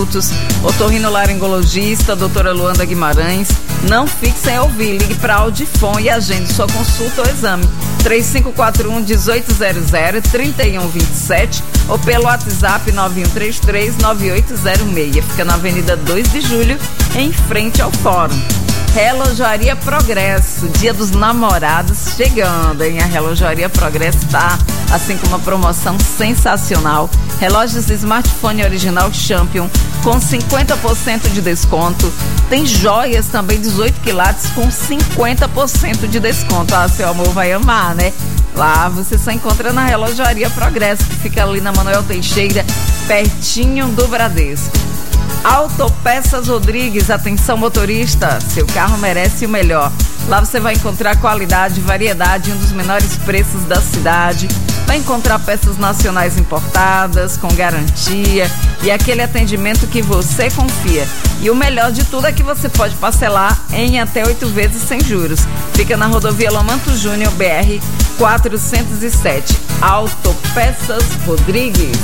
produtos. Otorrinolaringologista, doutora Luanda Guimarães. Não fique sem ouvir, ligue para Audifon e agende sua consulta ou exame. 3541-1800, 3127 ou pelo WhatsApp 9133-9806. Fica na Avenida 2 de Julho, em frente ao Fórum. Relojaria Progresso, Dia dos Namorados chegando, hein? A Relojaria Progresso está assim com uma promoção sensacional. Relógios smartphone original Champion com 50% de desconto. Tem joias também 18 quilates com 50% de desconto. Ah, seu amor vai amar, né? Lá você só encontra na Relojaria Progresso, que fica ali na Manuel Teixeira, pertinho do Bradesco. Autopeças Rodrigues, atenção motorista, seu carro merece o melhor. Lá você vai encontrar qualidade, variedade e um dos menores preços da cidade. Vai encontrar peças nacionais importadas, com garantia e aquele atendimento que você confia. E o melhor de tudo é que você pode parcelar em até 8 vezes sem juros. Fica na rodovia Lomanto Júnior, BR 407. Autopeças Rodrigues.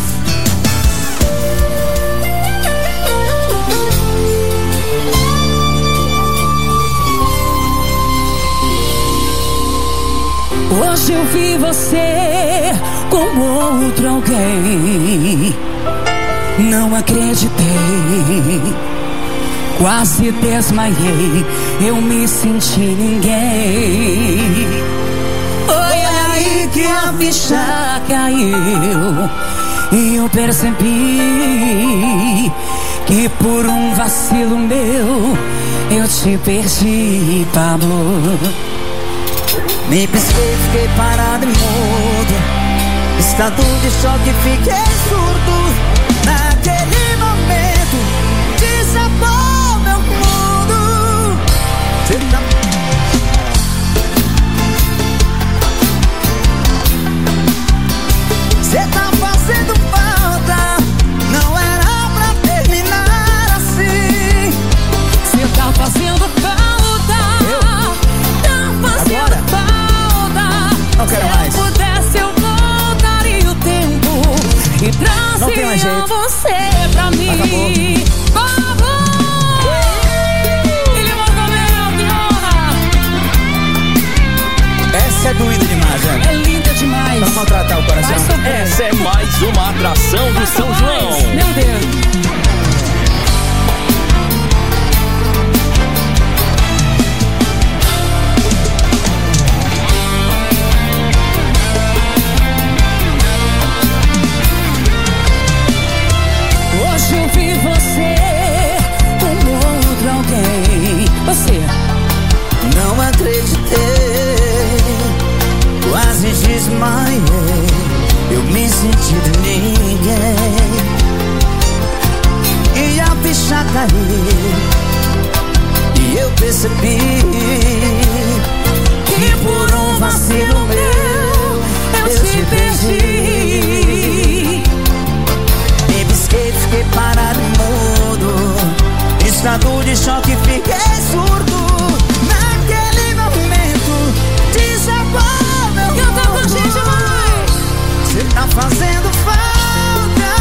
Hoje eu vi você com outro alguém. Não acreditei, quase desmaiei. Eu me senti ninguém. Foi aí que a ficha caiu e eu percebi que por um vacilo meu eu te perdi, Pablo. Me pisquei, fiquei parado e mudo, estado de choque, fiquei surdo. Naquele momento, desabou meu mundo. Cê tá fazendo falta, não era pra terminar assim. Cê tá fazendo falta, não quero mais. Se eu pudesse, eu voltaria o tempo e trazia você pra mim. Pablo! Ele mandou essa é doída demais, né? É linda demais. Pra maltratar o coração. Essa é mais uma atração do São João. Meu Deus. Você. Não acreditei, quase desmaiei. Eu me senti de ninguém e a ficha caiu e eu percebi que por um vacilo meu eu te perdi. Me pisquei, fiquei parado e mudo, estado de choque, fiquei surdo. Naquele momento, desabou meu mundo. Canta com a gente, mãe. Cê tá fazendo falta,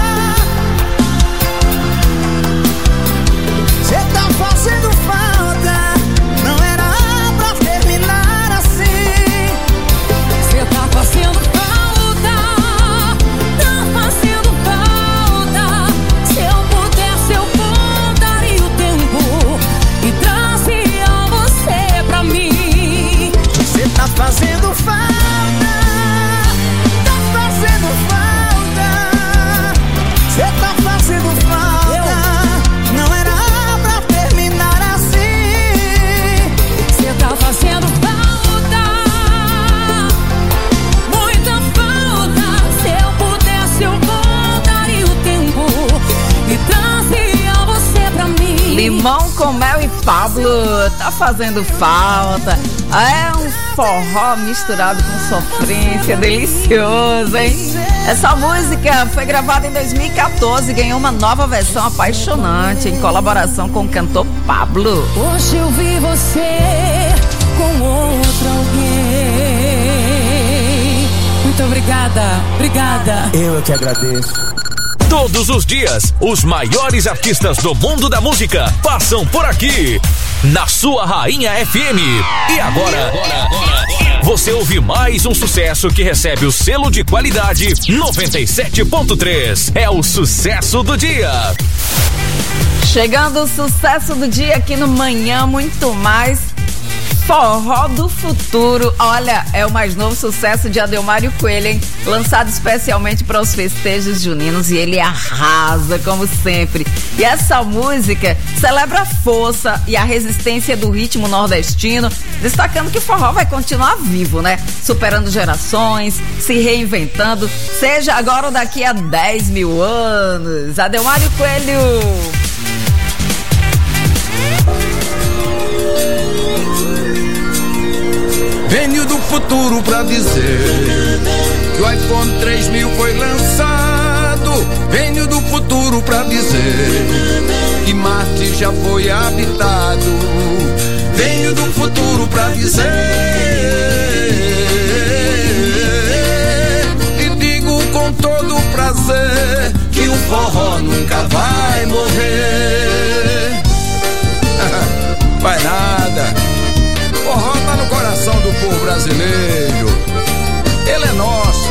cê tá fazendo falta. Não era pra terminar assim. Cê tá fazendo falta, tá fazendo falta. Se eu pudesse, eu voltaria o tempo e trazia você pra mim. Cê tá fazendo falta, tá fazendo falta. Cê tá fazendo falta, não era pra terminar assim. Cê tá fazendo falta, muita falta. Se eu pudesse, eu voltaria o tempo e trazia você pra mim. Limão com mel e Pablo, tá fazendo falta. É um forró misturado com sofrência, delicioso, hein? Essa música foi gravada em 2014 e ganhou uma nova versão apaixonante em colaboração com o cantor Pablo. Hoje eu vi você com outro alguém. Muito obrigada, obrigada. Eu é que agradeço. Todos os dias, os maiores artistas do mundo da música passam por aqui, na sua Rainha FM. E agora, você ouve mais um sucesso que recebe o selo de qualidade 97.3. É o sucesso do dia. Chegando o sucesso do dia aqui no Manhã Muito Mais. Forró do Futuro, olha, é o mais novo sucesso de Adelmário Coelho, hein? Lançado especialmente para os festejos juninos, e ele arrasa, como sempre. E essa música celebra a força e a resistência do ritmo nordestino, destacando que o forró vai continuar vivo, né? Superando gerações, se reinventando, seja agora ou daqui a 10 mil anos. Adelmário Coelho. Venho do futuro pra dizer que o iPhone 3000 foi lançado. Venho do futuro pra dizer que Marte já foi habitado. Venho do futuro pra dizer e digo com todo prazer que o forró nunca vai morrer. Vai nada. O forró tá no coração do povo brasileiro. Ele é nosso.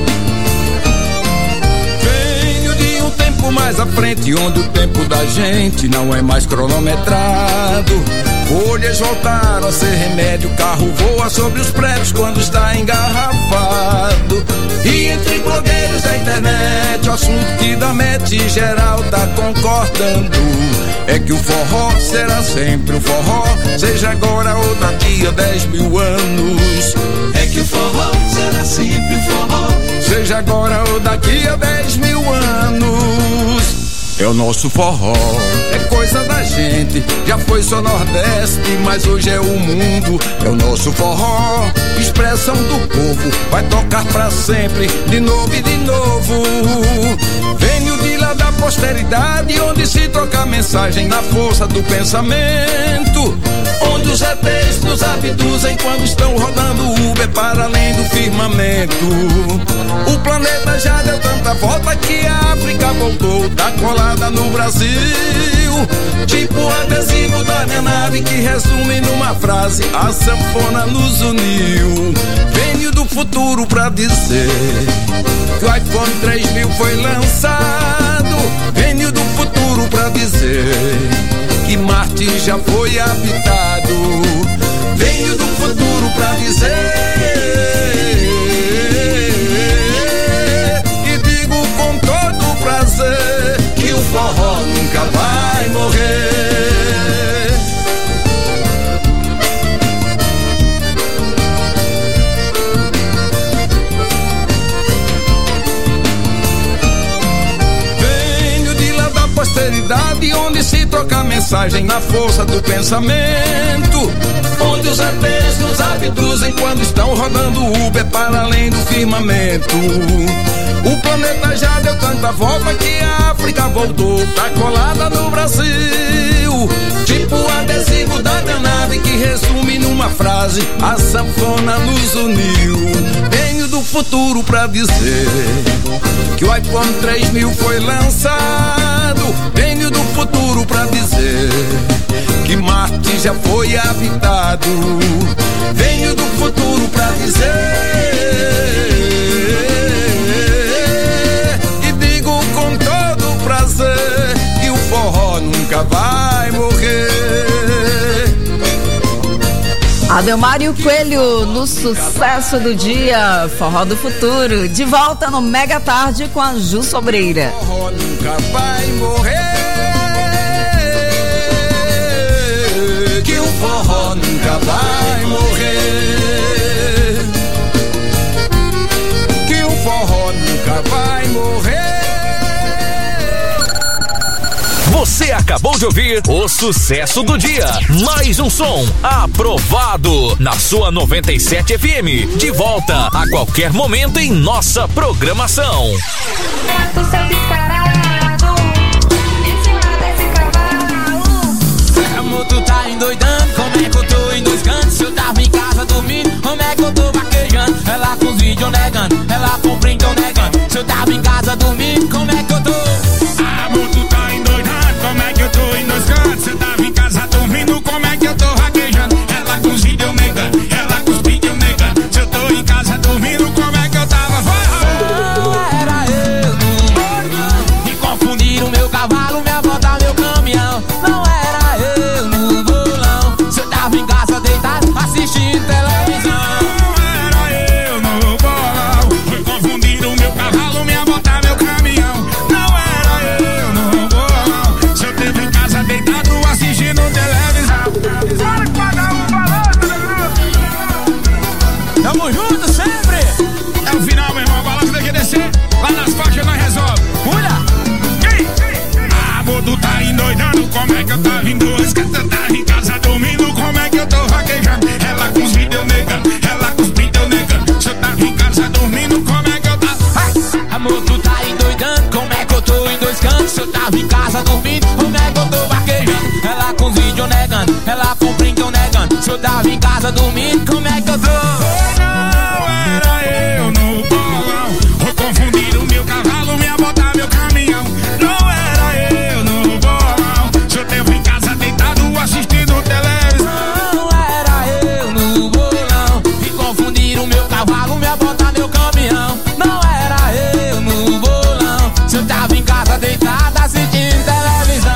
Venho de um tempo mais à frente, onde o tempo da gente não é mais cronometrado. Folhas voltaram a ser remédio, carro voa sobre os prédios quando está engarrafado. E entre blogueiros da internet, o assunto que da mente geral tá concordando é que o forró será sempre o forró, seja agora ou daqui a 10 mil anos. É que o forró será sempre o forró, seja agora ou daqui a 10 mil anos. É o nosso forró, é coisa da gente, já foi só Nordeste, mas hoje é o mundo. É o nosso forró, expressão do povo, vai tocar pra sempre, de novo e de novo. Venho de lá da posteridade, onde se troca mensagem na força do pensamento, onde os ETs nos abduzem quando estão rodando Uber para além do firmamento. O planeta já deu tanta volta que a África voltou, tá colada no Brasil, tipo o adesivo da minha nave que resume numa frase: a sanfona nos uniu. Venho do futuro pra dizer que o iPhone 3000 foi lançado. Venho do futuro pra dizer que Marte já foi habitado. Venho do futuro pra dizer e digo com todo prazer que o forró nunca vai morrer. Venho de lá da posteridade, onde se troca mensagem na força do pensamento, onde os ETs nos abduzem quando estão rodando Uber para além do firmamento. O planeta já deu tanta volta que a África voltou, tá colada no Brasil, tipo o adesivo da minha nave que resume numa frase: a sanfona nos uniu. Venho do futuro pra dizer que o iPhone 3000 foi lançado. Venho do futuro pra dizer que Marte já foi habitado. Venho do futuro pra dizer e digo com todo prazer que o forró nunca vai morrer. Adelmário Coelho no sucesso do dia, Forró do Futuro, de volta no Mega Tarde com a Ju Sobreira. O forró nunca vai morrer, que o forró nunca vai morrer, que o forró nunca vai morrer. Você acabou de ouvir o sucesso do dia. Mais um som aprovado na sua 97 FM. De volta a qualquer momento em nossa programação. Tô seu descarado, em cima desse cavalo. Amor, tu tá endoidando, como é que eu tô em dois cantos? Eu tava em casa dormindo, como é que eu tô vaquejando? Ela com os vídeos negando, ela com print negando. Se eu tava em casa dormindo, como é que eu tô? cavalo, minha bota, meu caminhão. Não era eu no bolão. Cê tava em casa deitado assistindo televisão. Não era eu no bolão. Foi confundir o meu cavalo, minha bota, meu caminhão. Não era eu no bolão. Cê teve em casa deitado assistindo televisão. Olha que cada um falou. Tamo junto sempre. É o final, meu irmão. A balança tem que descer. Lá nas faixas nós resolve. Olha. Amor, tu tá endoidando. Como é que eu tava em duas? Que tu tava em casa dormindo. Como é que eu tô vaquejando? Ela com os vídeos negando. Ela com os vídeos negando. Se eu tava em casa dormindo. Como é que eu tava? Amor, tu tá endoidando. Como é que eu tô em dois cantos? Se eu tava em casa dormindo. Como é que eu tô vaquejando? Ela com os vídeos negando. Ela com o brinco negando. Se eu tava em casa dormindo. Como é que eu tô? Não era eu no bolão. Foi confundir o meu cavalo, minha bota, meu caminhão. Não era eu no bolão. Se eu teve em casa deitado assistindo televisão. Não era eu no bolão. E confundiram meu cavalo, minha bota, meu caminhão. Não era eu no bolão. Se eu tava em casa deitado assistindo televisão.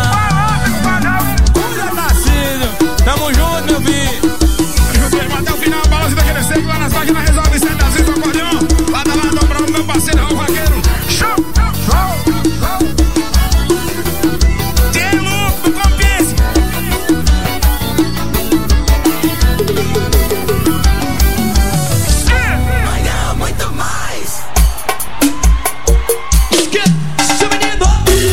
Cuida, Tarcísio. Tamo junto, meu filho. Até o final, a balança tem que descer. Lá nas páginas resolve 7 às vezes o acordeão. Lado a lado, pra meu parceiro, Raul Vaqueiro. Show! Tem louco do Compense. Amanhã muito mais. Seu menino.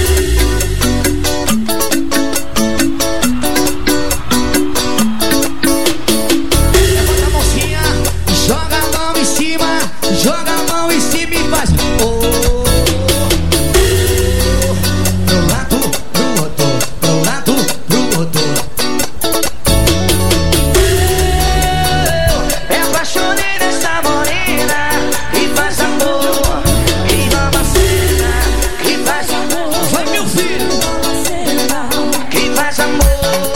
Levanta a mãozinha, joga a mão em cima, joga a mão em cima e faz. Oh, pro lado, pro outro, pro lado, pro outro. Eu me apaixonei nessa morena que faz amor, que nova cena, que faz amor. Vai, meu filho, que faz amor.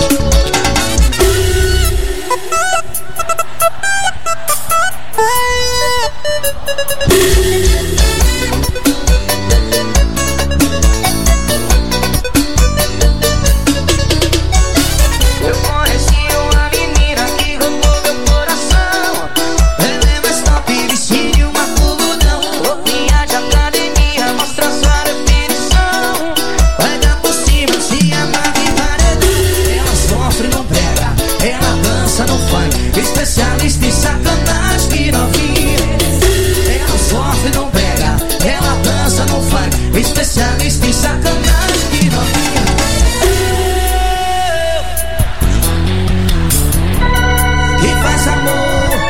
Eu conheci uma menina que roubou meu coração. Ela é mais top, vestido uma culudão. Roupinha de academia, mostra sua definição. Vai dar por cima, se amarra em paredão. Ela sofre, não pega, ela dança, não funk. Especialista em sacanagem que novinha. Ela sofre, não pega, ela dança, não funk. Especialista em sacanagem que novinha. Que faz amor,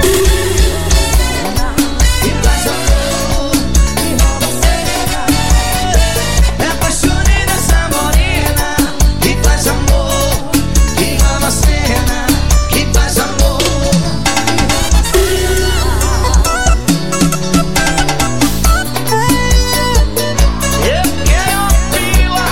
que faz amor. Me apaixonei nessa morena que faz amor, que ama a cena, que faz amor. Eu quero uma pila.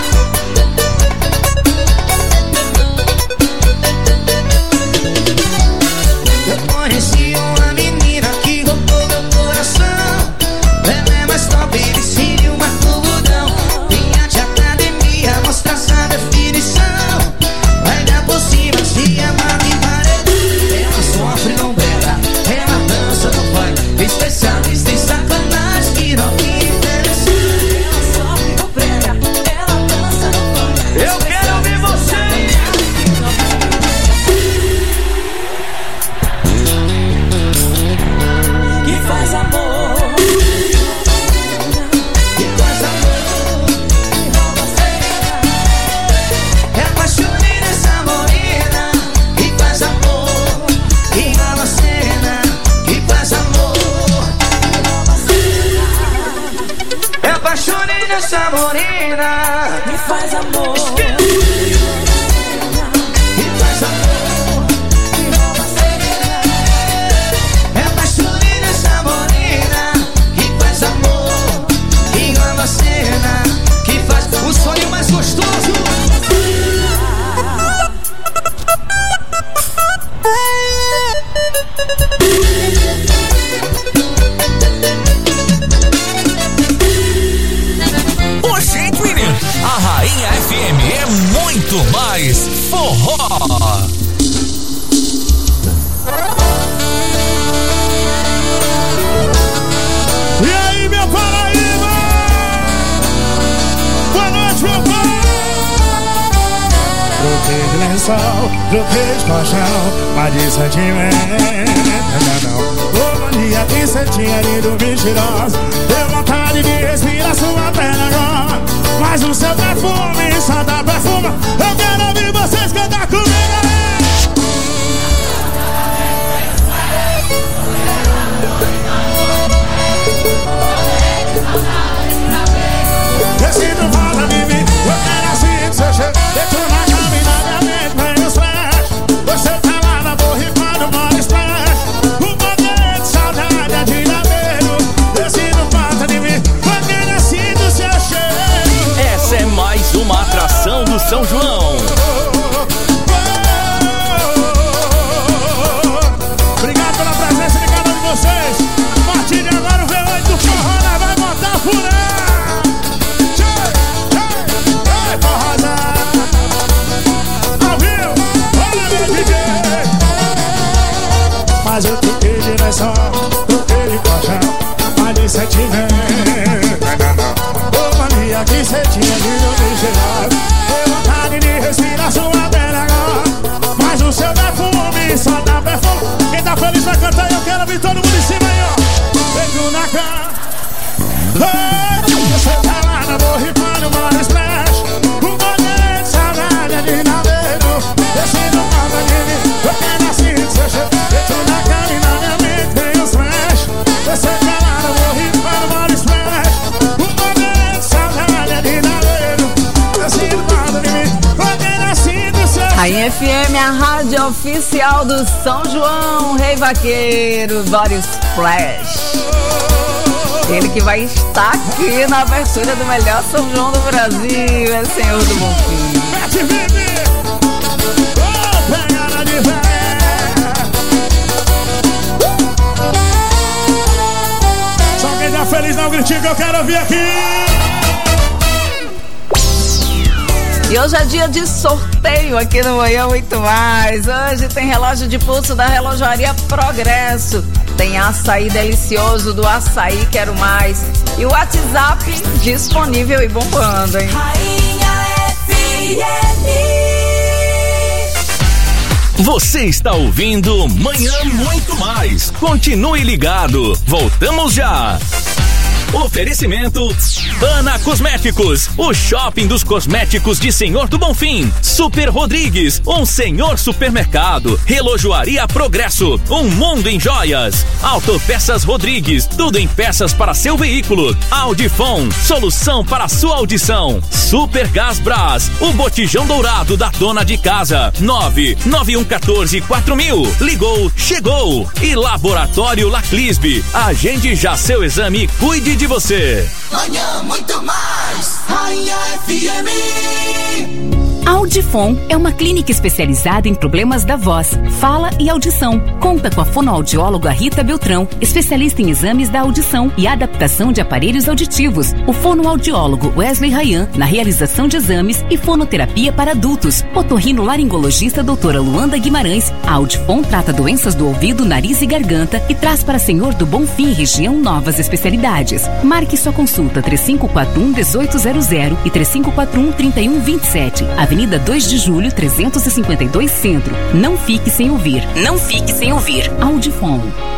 Eu conheci uma menina que roubou meu coração. Ela é mais top, vestido uma culudão. Vinha de academia, mostra essa definição. Vai dar por cima, se amarra em paredão. Ela sofre, não beba, ela dança, não vai. Especialista em sacanagem que não me interessa. Ela sofre, não prega, ela dança, não vai. Eu quero ouvir você. Que faz amor. Que faz amor. Me apaixonei nessa morena que faz amor, que ama a cena, que faz amor. Me apaixonei nessa morena Que faz amor. que faz amor. Me apaixonei nessa morena que faz amor, que ama a cena, que faz o sonho mais gostoso. Rainha FM é muito mais forró. E aí, meu Paraíba? Boa noite, meu pai. Troquei de lençol, troquei de colchão, mas de sentimento não. Ô mania que cê tinha lido mentirosa, deu vontade de respirar sua perna agora. Mas o seu perfume só dá perfuma. Eu quero ouvir vocês cantar comigo. Esse não fala de mim, eu quero assim que você chega. Dentro na cama e na minha mente vem os flash. Você tá lá na borrifada, mora splash. O poder de saudade é de dar medo. Esse não fala de mim, eu quero assim do seu cheiro. Essa é mais uma atração do São João. Obrigado pela presença de cada um de vocês. A partir de agora o V8 do Forró vai botar furão. Mas eu troquei de lençol, troquei de colchão, mas de sentimento ô mania que cê tinha de não me cheirar. Deu vontade de respirar sua pele agora. Mas o seu perfume só dá perfume. Quem tá feliz vai cantar e eu quero ver todo mundo em cima aí, ó. Beijo na cara. Você tá lá na borrifada, mora splash. O poder de saudade é de naveiro. Esse não manda de mim, eu quero assim que você chega. Dentro na cara e na minha mente tem os flash. Você tá lá na borrifada, mora splash. O poder de saudade é de naveiro. Esse não manda de mim, eu quero assim que você chega. Rainha FM, a rádio oficial do São João, Rei Vaqueiro, Body Splash. Ele que vai estar aqui na abertura do melhor São João do Brasil, é Senhor do Bonfim. Mete Vivi! Oh, pegada de fé! Só quem tá feliz dá um gritinho que eu quero ouvir aqui! E hoje é dia de sorteio aqui no Manhã Muito Mais. Hoje tem relógio de pulso da Relojaria Progresso. Tem açaí delicioso do Açaí Quero Mais. E o WhatsApp disponível e bombando, hein? Rainha FM. Você está ouvindo Manhã Muito Mais. Continue ligado. Voltamos já. Oferecimento Ana Cosméticos, o shopping dos cosméticos de Senhor do Bonfim. Super Rodrigues, um senhor supermercado. Relojoaria Progresso, um mundo em joias. Autopeças Rodrigues, tudo em peças para seu veículo. Audifon, solução para sua audição. Super Gás Brás, o botijão dourado da dona de casa. 991144000. Ligou, chegou. E Laboratório Laclisbe, agende já seu exame e cuide de você. Manhã Muito Mais, Rainha FM. Audifon é uma clínica especializada em problemas da voz, fala e audição. Conta com a fonoaudióloga Rita Beltrão, especialista em exames da audição e adaptação de aparelhos auditivos. O fonoaudiólogo Wesley Ryan, na realização de exames e fonoterapia para adultos. Otorrinolaringologista doutora Luanda Guimarães. A Audifon trata doenças do ouvido, nariz e garganta e traz para Senhor do Bonfim e região novas especialidades. Marque sua consulta 3541-1800 e 3541-3127. Avenida 2 de Julho, 352 Centro. Não fique sem ouvir. Não fique sem ouvir. Audifon.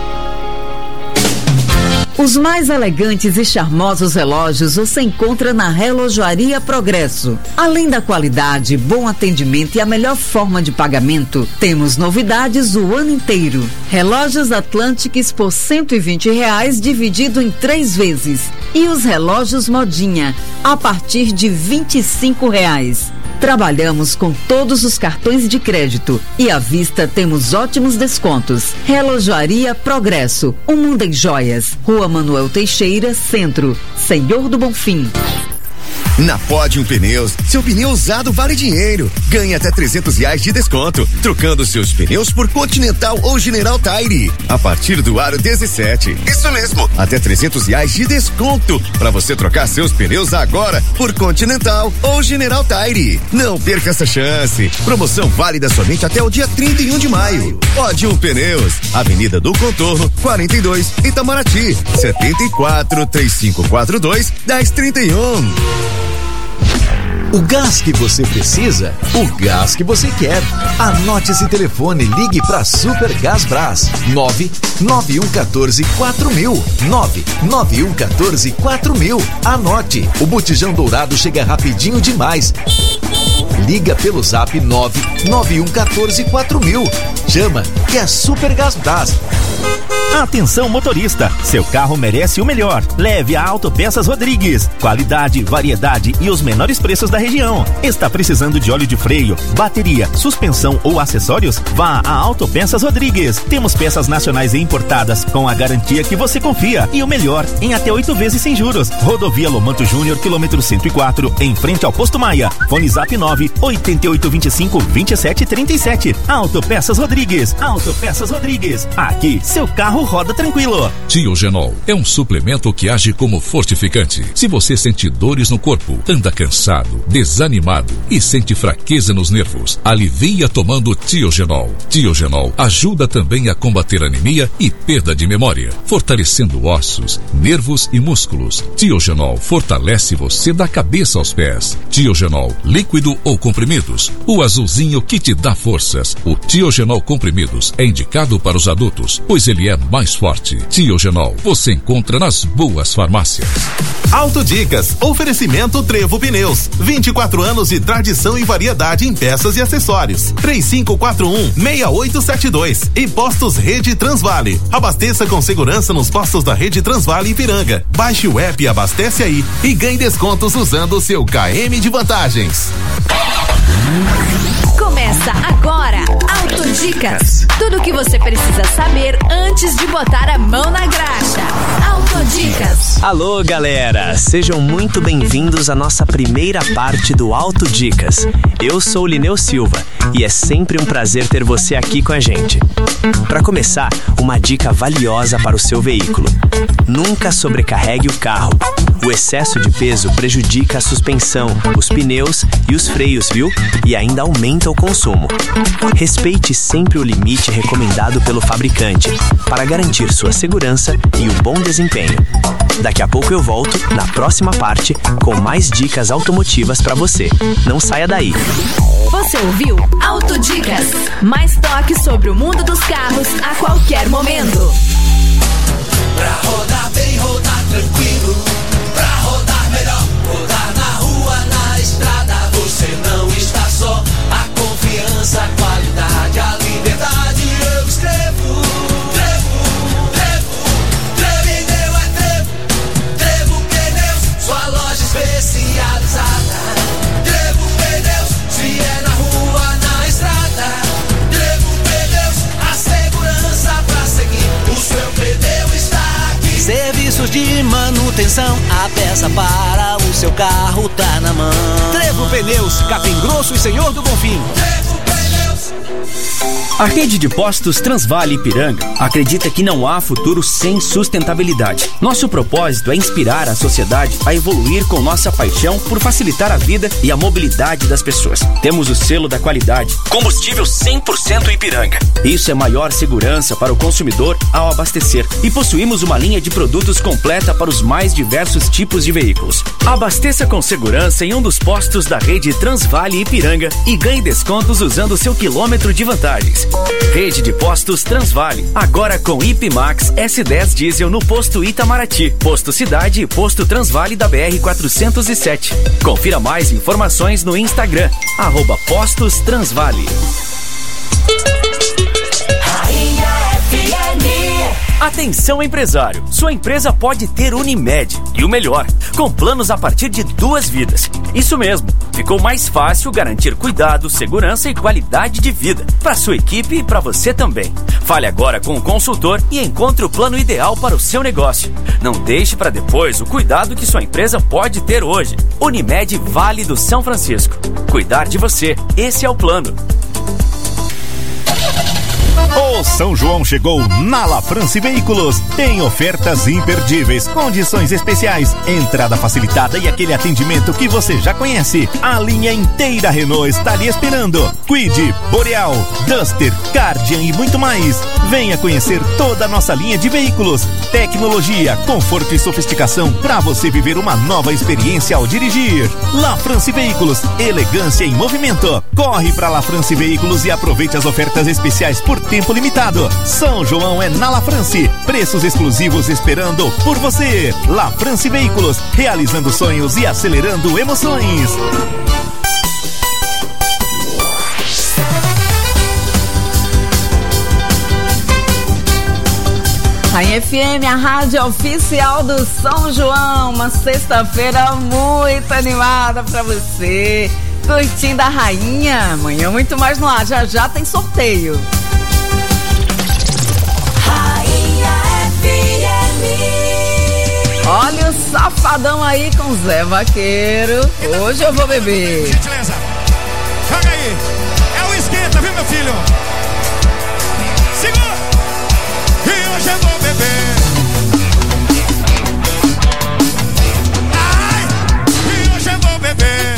Os mais elegantes e charmosos relógios você encontra na Relojoaria Progresso. Além da qualidade, bom atendimento e a melhor forma de pagamento, temos novidades o ano inteiro. Relógios Atlantics por R$120 dividido em 3 vezes. E os relógios Modinha a partir de R$25. Trabalhamos com todos os cartões de crédito e à vista temos ótimos descontos. Relojoaria Progresso, um mundo em joias. Rua Manuel Teixeira, Centro, Senhor do Bonfim. Na Podium Pneus, seu pneu usado vale dinheiro. Ganhe até R$300 de desconto, trocando seus pneus por Continental ou General Tire. A partir do aro 17. Isso mesmo, até R$300 de desconto para você trocar seus pneus agora por Continental ou General Tire. Não perca essa chance. Promoção válida somente até o dia 31 de maio. Podium Pneus, Avenida do Contorno, 42, Itamaraty, 74-3542-1031. O gás que você precisa, o gás que você quer. Anote esse telefone e ligue para Super Gás Brás 99114-4000. 99114-4000. Anote, o botijão dourado chega rapidinho demais. Liga pelo zap 99114-4000. Chama, que é Super Gás Brás. Atenção motorista, seu carro merece o melhor. Leve a Autopeças Rodrigues. Qualidade, variedade e os menores preços da região. Está precisando de óleo de freio, bateria, suspensão ou acessórios? Vá a Autopeças Rodrigues. Temos peças nacionais e importadas com a garantia que você confia e o melhor, em até 8 vezes sem juros. Rodovia Lomanto Júnior, quilômetro 104, em frente ao Posto Maia. Fone Zap 98825-2737. Autopeças Rodrigues. Autopeças Rodrigues. Aqui, seu carro roda tranquilo. Tiogenol é um suplemento que age como fortificante. Se você sente dores no corpo, anda cansado, desanimado e sente fraqueza nos nervos, alivia tomando Tiogenol. Tiogenol ajuda também a combater anemia e perda de memória, fortalecendo ossos, nervos e músculos. Tiogenol fortalece você da cabeça aos pés. Tiogenol, líquido ou comprimidos, o azulzinho que te dá forças. O Tiogenol comprimidos é indicado para os adultos, pois ele é mais forte. Tiogenol você encontra nas boas farmácias. Autodicas, oferecimento Trevo Pneus, 24 anos de tradição e variedade em peças e acessórios. 3541-6872 e Postos Rede Transvale. Abasteça com segurança nos postos da Rede Transvale Ipiranga. Baixe o app e abastece aí e ganhe descontos usando o seu KM de vantagens. Começa agora, Autodicas. Tudo o que você precisa saber antes de botar a mão na graxa. Autodicas. Alô, galera, sejam muito bem-vindos à nossa primeira parte do Autodicas. Eu sou o Lineu Silva e é sempre um prazer ter você aqui com a gente. Para começar, uma dica valiosa para o seu veículo: nunca sobrecarregue o carro. O excesso de peso prejudica a suspensão, os pneus e os freios, viu? E ainda aumenta o consumo. Respeite sempre o limite recomendado pelo fabricante para garantir sua segurança e um bom desempenho. Daqui a pouco eu volto, na próxima parte, com mais dicas automotivas para você. Não saia daí. Você ouviu Autodicas. Mais toques sobre o mundo dos carros a qualquer momento. Pra rodar bem, rodar tranquilo. Pra rodar melhor, rodar na rua, na estrada. Você não está só. A confiança, a qualidade, a liberdade. Eu escrevo. Trevo, Trevo, Trevendeu é Trevo. Trevo Pneus, sua loja especializada. Trevo Pneus, se é na rua, na estrada. Trevo Pneus, a segurança pra seguir. O seu pneu está aqui. Serviços de manutenção, a peça para o seu carro tá na mão. Trevo Pneus, Capim Grosso e Senhor do Bonfim. Trevo Pneus. A rede de postos Transvale Ipiranga acredita que não há futuro sem sustentabilidade. Nosso propósito é inspirar a sociedade a evoluir com nossa paixão por facilitar a vida e a mobilidade das pessoas. Temos o selo da qualidade, combustível 100% Ipiranga. Isso é maior segurança para o consumidor ao abastecer. E possuímos uma linha de produtos completa para os mais diversos tipos de veículos. Abasteça com segurança em um dos postos da rede Transvale Ipiranga e ganhe descontos usando seu quilômetro de vantagens. Rede de postos Transvale, agora com Ipimax S10 Diesel no posto Itamaraty, posto Cidade e posto Transvale da BR-407. Confira mais informações no Instagram, @Postos Transvale. Rainha FM. Atenção, empresário! Sua empresa pode ter Unimed. E o melhor, com planos a partir de 2 vidas. Isso mesmo, ficou mais fácil garantir cuidado, segurança e qualidade de vida para sua equipe e para você também. Fale agora com o consultor e encontre o plano ideal para o seu negócio. Não deixe para depois o cuidado que sua empresa pode ter hoje. Unimed Vale do São Francisco. Cuidar de você, esse é o plano. O São João chegou na La France Veículos. Tem ofertas imperdíveis, condições especiais, entrada facilitada e aquele atendimento que você já conhece. A linha inteira Renault está lhe esperando. Kwid, Boreal, Duster, Cardian e muito mais. Venha conhecer toda a nossa linha de veículos. Tecnologia, conforto e sofisticação para você viver uma nova experiência ao dirigir. La France Veículos, elegância em movimento. Corre para La France Veículos e aproveite as ofertas especiais por tempo limitado. São João é na La France. Preços exclusivos esperando por você. La France Veículos, realizando sonhos e acelerando emoções. Rainha FM, a rádio oficial do São João. Uma sexta-feira muito animada pra você. Curtindo a Rainha. Amanhã muito mais no ar. Já já tem sorteio. Olha o Safadão aí com Zé Vaqueiro. Hoje eu vou beber. Gentileza, joga aí. É o esquenta, viu, meu filho? Segura. E hoje eu vou beber. Ai, e hoje eu vou beber.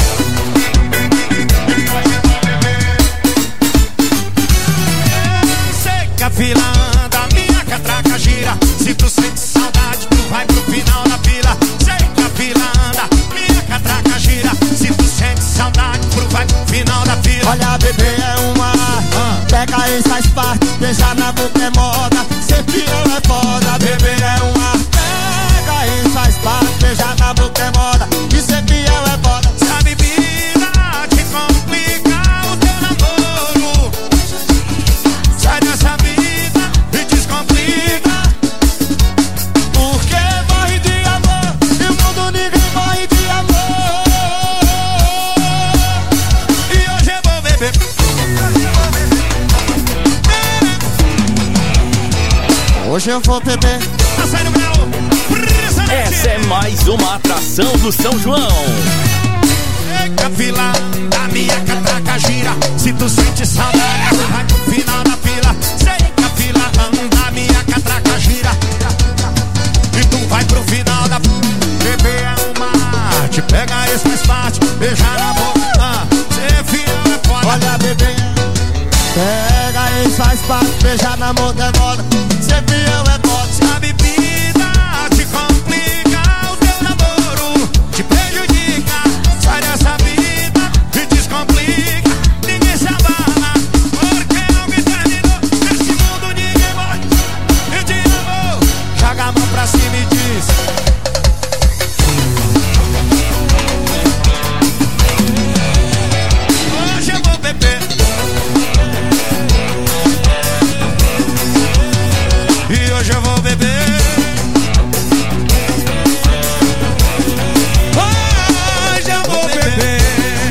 Sei que a fila anda, minha catraca gira. Se tu sente saudade, tu vai pro final da fila. Sei que a fila anda, minha catraca gira. Se tu sente saudade, tu vai pro final da fila. Olha, bebê é uma pega aí, faz parte. Beijar na boca é moda. Ser fiel é foda. Bebê é uma pega aí, faz parte. Beijar na boca é moda. E ser fiel é foda. Se a bebida te complica o teu namoro, sai dessa vida e descomplica. Porque morre de amor e o mundo ninguém morre de amor. E hoje eu vou beber. Hoje eu vou beber. Tá saindo meu. Essa é mais uma atração do São João. É a fila da minha catraca gira. Se tu sente saudade, tu vai pro final da fila. Sei que a fila da minha catraca gira. E tu vai pro final da fila. Bebê é uma te pega, esse faz parte. Beijar na boca, ser fiel é foda. Olha, bebê, pega esse faz parte. Beijar na boca é moda. Ser fiel é foda. Se a bebida te complica o teu namoro, te prejudica, sai dessa vida e descomplica. Ninguém se abala, porque alguém terminou. Nesse mundo ninguém morre e te amou. Joga a mão pra cima e diz: hoje eu vou beber. E hoje eu vou beber. Hoje eu vou beber.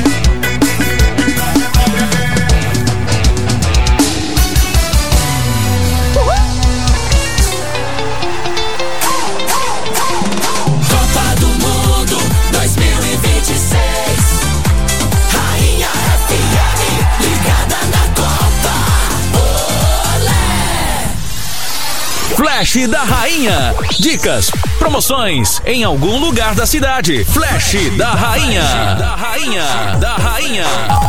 Copa do Mundo 2026. Rainha FM, ligada na Copa. Olé! Flash da Rainha. Dicas, promoções em algum lugar da cidade. Flash da Rainha. Da Rainha. Da Rainha.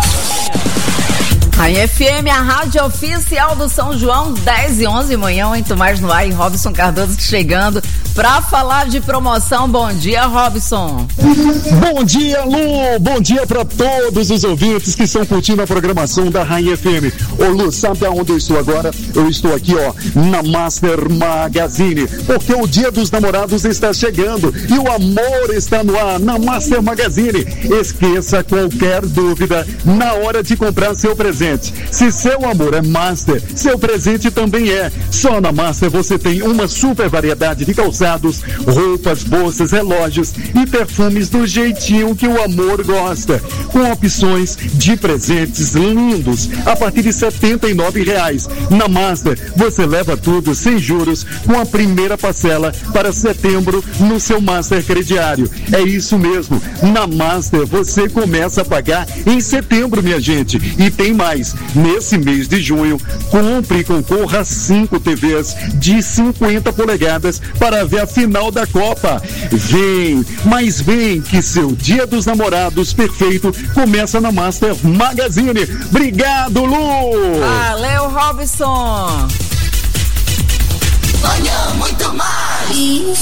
Rainha FM, a rádio oficial do São João, 10 e 11 manhã, muito mais no ar. E Robson Cardoso chegando Pra falar de promoção, bom dia, Robson. Bom dia, Lu. Bom dia pra todos os ouvintes que estão curtindo a programação da Rainha FM. Ô, Lu, sabe aonde eu estou agora? Eu estou aqui, ó, na Master Magazine, porque o Dia dos Namorados está chegando e o amor está no ar na Master Magazine. Esqueça qualquer dúvida na hora de comprar seu presente. Se seu amor é Master, seu presente também é. Só na Master você tem uma super variedade de calçados, roupas, bolsas, relógios e perfumes do jeitinho que o amor gosta, com opções de presentes lindos a partir de R$79. Na Master você leva tudo sem juros com a primeira parcela para setembro no seu Master crediário. É isso mesmo, na Master você começa a pagar em setembro, minha gente. E tem mais, nesse mês de junho, compre e concorra a 5 TVs de 50 polegadas para ver a final da Copa. Vem, mas vem que seu Dia dos Namorados perfeito começa na Master Magazine. Obrigado, Lu! Valeu, Robson! Manhã muito mais!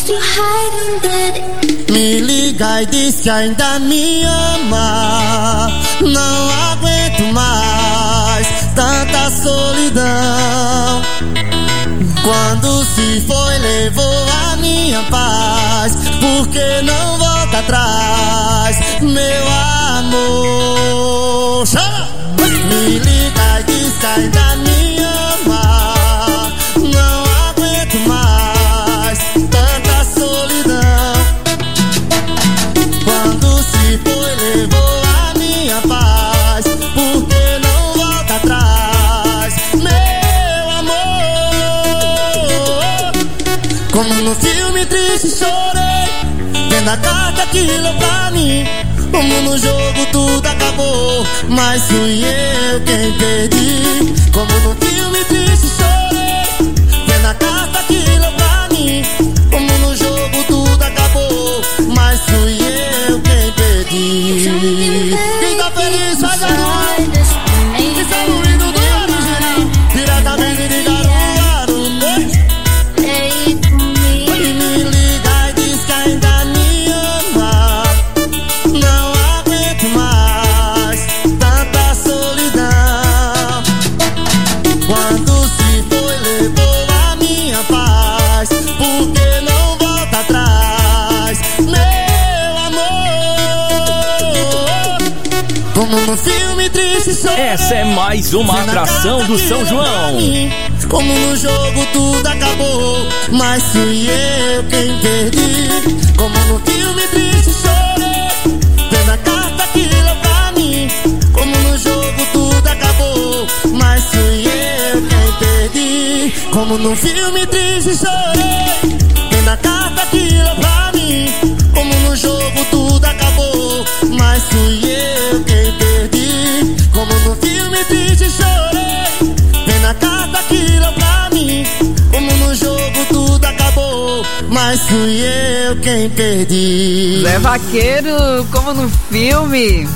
Me liga e diz que ainda me ama. Não aguento mais tanta solidão. Quando se foi, levou a minha paz. Por que não volta atrás, meu amor? Chama! Me liga e diz que ainda me ama. Não aguento mais tanta solidão. Quando se foi, levou a minha paz. Por que não volta atrás, meu amor? Como no filme triste chorei, vendo a carta que leu pra mim. Como no jogo tudo acabou, mas fui eu quem perdi. Como no filme triste chorei, vendo a carta que leu pra mim. Como no jogo tudo acabou, mas fui eu quem perdi. Quem tá feliz faz a luz. Isso é o hino do original, diretamente de Caruaru. E me liga e diz que ainda me ama. Não aguento mais tanta solidão. Quando se foi, levou a minha paz. Por que não volta atrás, meu amor? Como no filme triste chorei. Essa é mais uma atração do São João. Como no jogo tudo acabou, mas fui eu quem perdi. Como no filme triste chorei, vendo a carta que leu pra mim. Como no jogo tudo acabou, mas fui eu quem perdi. Como no filme triste chorei, vendo a carta que leu pra mim. Como no jogo tudo acabou, mas fui eu quem perdi. Como no filme triste chorei, vendo a carta que leu pra mim. Como no jogo tudo acabou, mas fui eu quem perdi. Zé Vaqueiro, como no filme.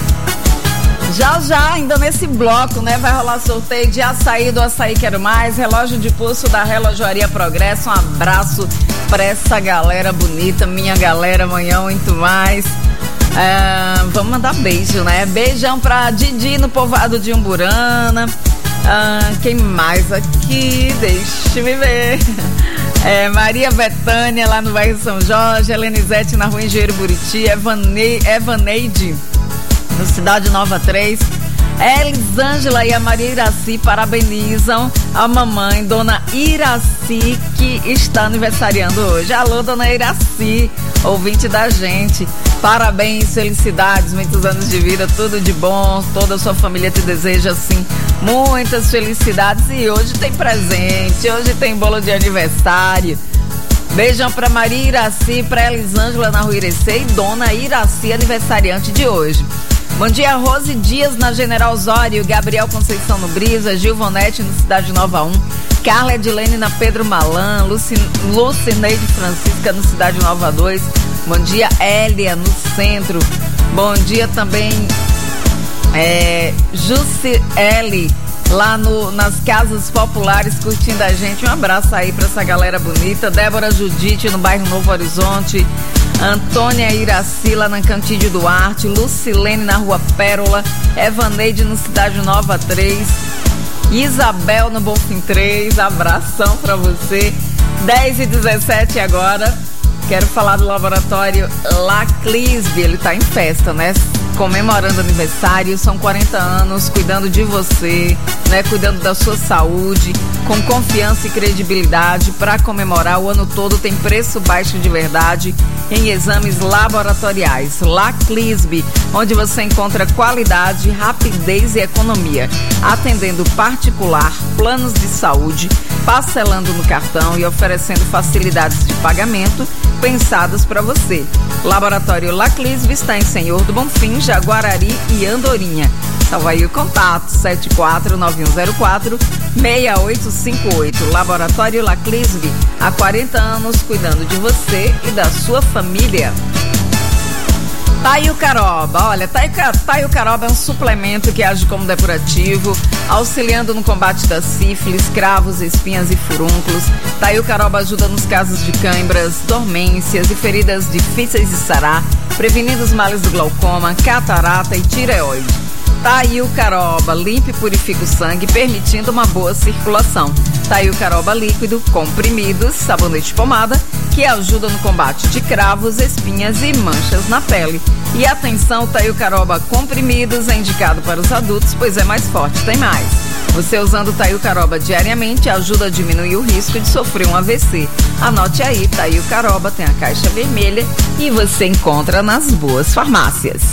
Já, ainda nesse bloco, né, vai rolar sorteio de açaí do Açaí Quero Mais, relógio de pulso da Relojoaria Progresso. Um abraço pra essa galera bonita, minha galera, amanhã muito mais. Vamos mandar beijo, né? Beijão pra Didi no povoado de Umburana. Quem mais aqui? Deixa-me ver. Maria Betânia lá no bairro São Jorge, Helenizete na rua Engenheiro Buriti, Evaneide no Cidade Nova 3. Elisângela e a Maria Iraci parabenizam a mamãe, Dona Iraci, que está aniversariando hoje. Alô, Dona Iraci, ouvinte da gente. Parabéns, felicidades, muitos anos de vida, tudo de bom. Toda a sua família te deseja, assim, muitas felicidades. E hoje tem presente, hoje tem bolo de aniversário. Beijão pra Maria Iraci, pra Elisângela na rua Irecê e Dona Iraci, aniversariante de hoje. Bom dia, Rose Dias na General Osório, Gabriel Conceição no Brisa, Gilvonete no Cidade Nova 1, Carla Edilene na Pedro Malan, Lucineide Francisca no Cidade Nova 2. Bom dia, Hélia no Centro. Bom dia também, Jussiele lá nas casas populares curtindo a gente. Um abraço aí pra essa galera bonita. Débora Judite no bairro Novo Horizonte, Antônia Iracila na Cantídio Duarte, Lucilene na Rua Pérola, Evaneide no Cidade Nova 3, Isabel no Bonfim 3, abração pra você. 10h17 agora. Quero falar do laboratório Laclisbe, ele tá em festa, né? Comemorando aniversário, são 40 anos, cuidando de você, né? Cuidando da sua saúde, com confiança e credibilidade. Para comemorar o ano todo tem preço baixo de verdade em exames laboratoriais. Laclisbe, onde você encontra qualidade, rapidez e economia, atendendo particular, planos de saúde, parcelando no cartão e oferecendo facilidades de pagamento pensadas para você. Laboratório Laclisbe está em Senhor do Bonfim, Jaguarari e Andorinha. Salva aí o contato 749104-6858. Laboratório Laclisbe, há 40 anos cuidando de você e da sua família. Taio Caroba, olha, Taio Caroba é um suplemento que age como depurativo, auxiliando no combate da sífilis, cravos, espinhas e furúnculos. Taio Caroba ajuda nos casos de câimbras, dormências e feridas difíceis de sarar, prevenindo os males do glaucoma, catarata e tireoide. Taio Caroba limpa e purifica o sangue, permitindo uma boa circulação. Taio Caroba líquido, comprimidos, sabonete pomada, que ajuda no combate de cravos, espinhas e manchas na pele. E atenção, Taio Caroba comprimidos é indicado para os adultos, pois é mais forte, tem mais. Você usando o Taio Caroba diariamente ajuda a diminuir o risco de sofrer um AVC. Anote aí, Taio Caroba tem a caixa vermelha e você encontra nas boas farmácias.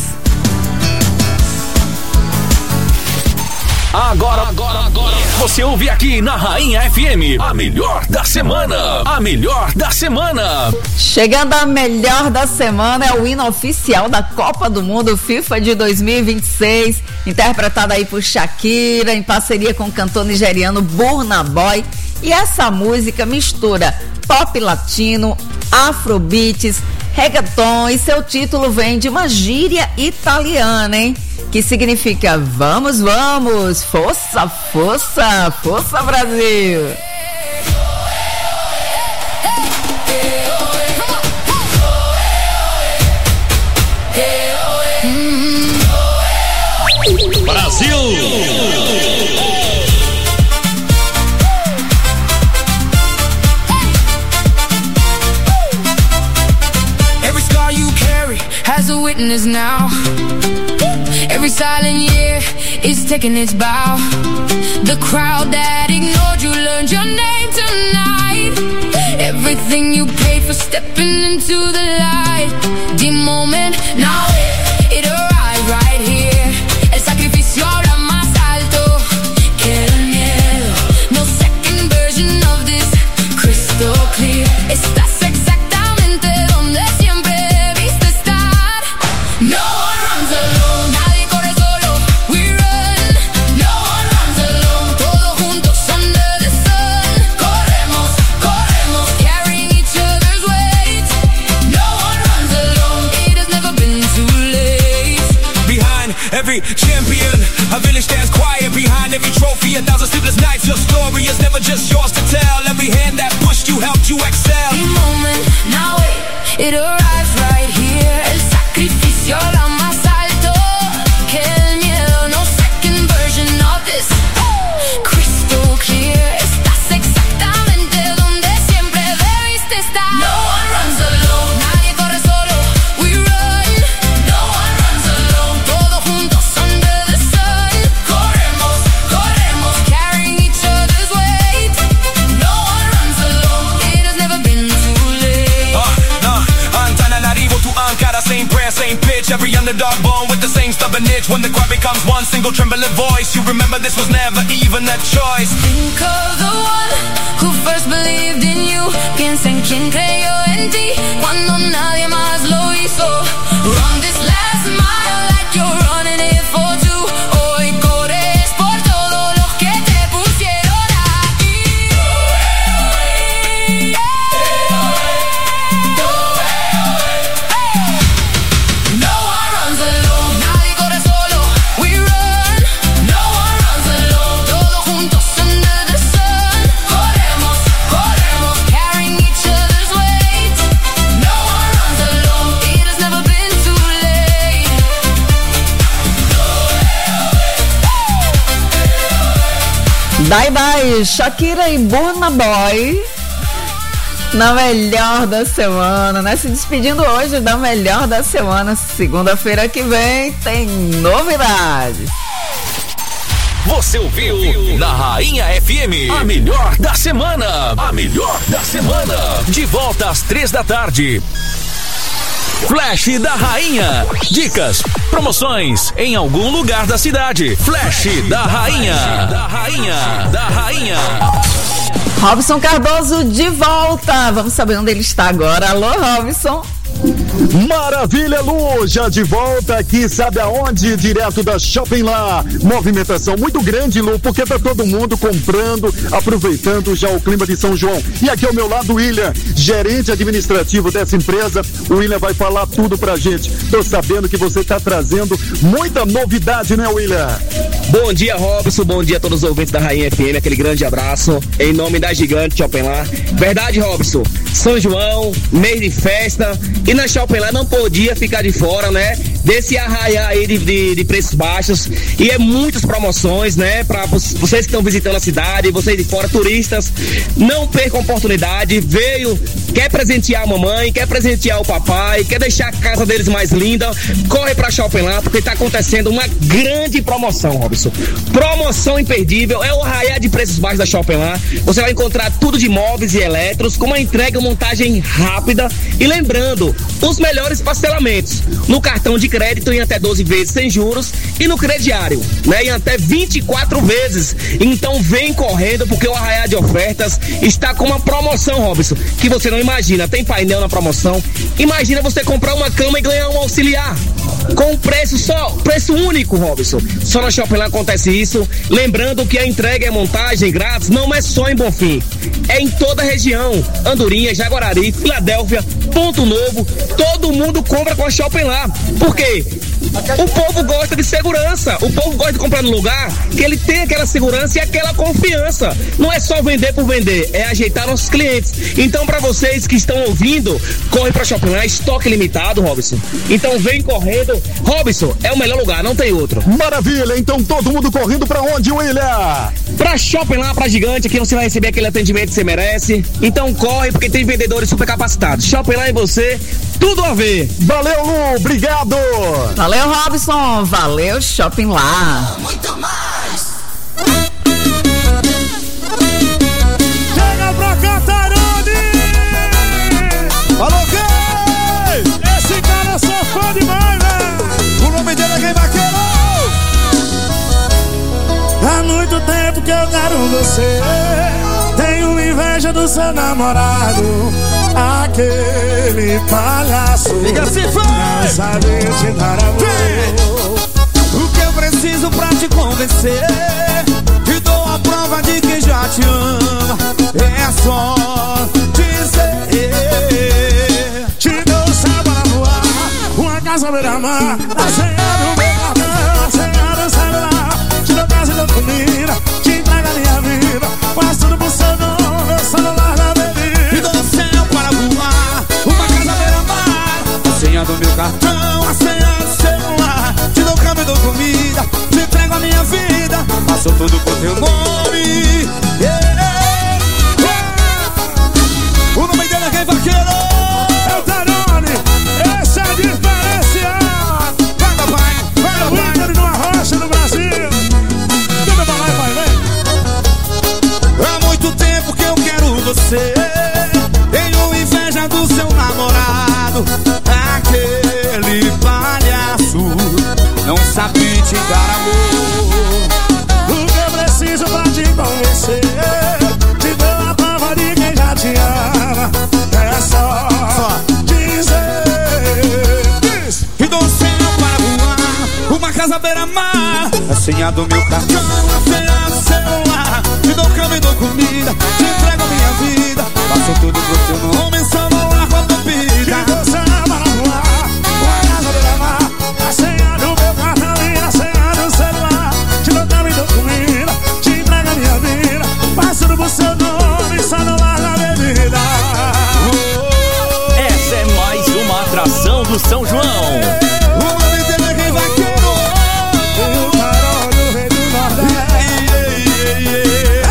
Agora, você ouve aqui na Rainha FM, a melhor da semana, a melhor da semana. Chegando a melhor da semana é o hino oficial da Copa do Mundo FIFA de 2026, interpretado aí por Shakira, em parceria com o cantor nigeriano Burna Boy. E essa música mistura pop latino, afrobeats, reggaeton, e seu título vem de uma gíria italiana, hein? Que significa vamos, vamos, força, força, força Brasil. Brasil! Every scar you carry has a witness now. Every silent year is taking its bow. The crowd that ignored you learned your name tonight. Everything you paid for stepping into the light. The moment, now it arrived right here. El sacrificio habla más alto que el miedo. No second version of this, crystal clear. Estás exactamente donde siempre debiste estar. No one runs alone. Every champion, a village stands quiet behind every trophy. 1,000 sleepless nights, your story is never just yours to tell. Every hand that pushed you helped you excel. The moment, now it arrives right here. El sacrificio la más alto que el miedo. No second version of this, crystal clear. Estás exactamente donde siempre debiste estar. No one runs alone. Nadie corre solo. We run. No one runs alone. Todos juntos under the sun. Corremos, corremos, carrying each other's weight. No one runs alone. It has never been too late. Antananarivo to Ankara, same prayer, same pitch. Every underdog born with the same stubborn itch. When the crowd becomes one single trembling voice, you remember this was never even a choice. Think of the one who first believed in you. Piensa en quien creyó en ti cuando nadie más lo hizo. Run this last mile like you're running it for two. Hoy corres por todo lo que te pusieron aquí. No one runs alone. Nadie corre solo. We run. No one runs alone. Todo Dai, Shakira e Burna Boy na melhor da semana, né? Se despedindo hoje da melhor da semana. Segunda-feira que vem tem novidades. Você ouviu na Rainha FM a melhor da semana. A melhor da semana. De volta às 3 da tarde. Flash da Rainha. Dicas, promoções em algum lugar da cidade. Flash da Rainha. Da Rainha. Da Rainha. Robson Cardoso de volta. Vamos saber onde ele está agora. Alô, Robson. Maravilha, Lu, já de volta aqui, sabe aonde? Direto da Shopping Lá. Movimentação muito grande, Lu, porque tá todo mundo comprando, aproveitando já o clima de São João. E aqui ao meu lado, o William, gerente administrativo dessa empresa. O William vai falar tudo pra gente. Tô sabendo que você tá trazendo muita novidade, né, William? Bom dia, Robson, bom dia a todos os ouvintes da Rainha FM, aquele grande abraço em nome da Gigante Shopping Lá. Verdade, Robson, São João, mês de festa, e na Shopping Lá não podia ficar de fora, né? Desse arraiar aí de preços baixos, e é muitas promoções, né? Para vocês que estão visitando a cidade, vocês de fora, turistas, não percam a oportunidade. Quer presentear a mamãe, quer presentear o papai, quer deixar a casa deles mais linda, corre pra Shopping Lá, porque tá acontecendo uma grande promoção, Robson. Promoção imperdível, é o arraiar de preços baixos da Shopping Lá. Você vai encontrar tudo de móveis e eletros, com uma entrega e montagem rápida, e lembrando, os melhores parcelamentos no cartão de crédito em até 12 vezes sem juros, e no crediário, né, em até 24 vezes. Então vem correndo, porque o arraiar de ofertas está com uma promoção, Robson, que você não imagina. Tem painel na promoção. Imagina você comprar uma cama e ganhar um auxiliar com preço único, Robson. Só na Shopping Lá acontece isso. Lembrando que a entrega e a montagem grátis não é só em Bonfim, é em toda a região. Andorinha, Jaguarari, Filadélfia, Ponto Novo, todo mundo compra com a Shopping Lá. Por quê? O povo gosta de segurança, o povo gosta de comprar no lugar que ele tem aquela segurança e aquela confiança. Não é só vender por vender, é ajeitar nossos clientes. Então, para vocês que estão ouvindo, corre pra Shopping Lá, estoque limitado, Robson. Então vem correndo, Robson, é o melhor lugar, não tem outro. Maravilha, então todo mundo correndo pra onde, William? Pra Shopping Lá, pra Gigante, aqui você vai receber aquele atendimento que você merece. Então corre, porque tem vendedores super capacitados. Shopping Lá e você, tudo a ver. Valeu, Lu, obrigado. Valeu, Robson, valeu, Shopping Lá. Muito mais. Chega pra Catarone. Alô, quem? Esse cara eu sou fã demais, velho. O nome dele é quem vaqueiro. Há muito tempo que eu quero você. Tenho inveja do seu namorado, aquele palhaço. Fica assim, não sabe te dar amor. O que eu preciso pra te convencer, te dou a prova de que já te ama. É só dizer. Te dou céu para voar, uma casa beira-mar, a senha do meu cartão, a senha do celular. Te dou casa e dou comida, te entrego a minha vida, faz tudo pro seu nome, meu celular na bebida. Te dou céu para voar, uma casa beira-mar, a senha do meu cartão, a senha do celular. Te dou cama e dou comida, te entrego a minha vida, faço tudo com teu nome. O nome dele é quem vaqueiro? É o Tarone, esse é diferenciado. Vai, papai, vai, papai. O ícone numa rocha no Brasil. Tudo pra lá, vai, vem. Há muito tempo que eu quero você. Tenho inveja do seu namorado, aquele palhaço não sabe te dar amor. O que eu preciso pra te convencer, te dou a prova de quem já te ama. É só dizer. Diz. Te dou um céu para voar, uma casa beira-mar, a senha do meu cartão, a senha do celular. Te dou cama e dou comida, te entrego a minha vida, faço tudo pro teu nome, celular com a bebida. Te dou céu para voar, uma casa beira-mar, a senha do meu cartão e a senha do celular. Te dou cama e dou comida, te entrego a minha vida, faço tudo pro seu nome, celular na bebida. Essa é mais uma atração do São João. O nome dele é quem vaqueiro. O farol do rei do Nordeste.